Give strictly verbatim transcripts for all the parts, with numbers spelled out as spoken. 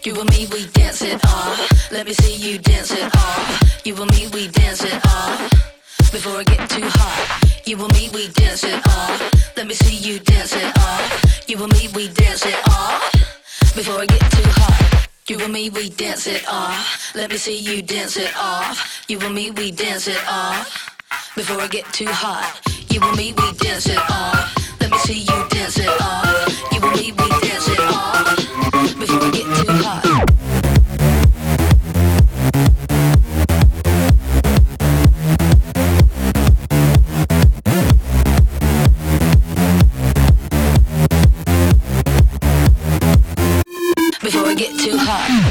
You and me, we dance it off. Let me see you dance it off. You and me, we dance it off. Before it get too hot. You and me, we dance it off. Let me see you dance it off. You and me, we dance it off. Before it get too hot. You and me, we dance it off. Let me see you dance it off. You and me, we dance it off. Before it get too hot. You and me, we dance it off. Let me see you dance it off. You and me, we dance it off. Before it get too hot. Before it get too hot.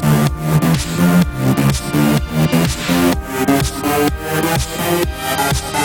We'll be right back.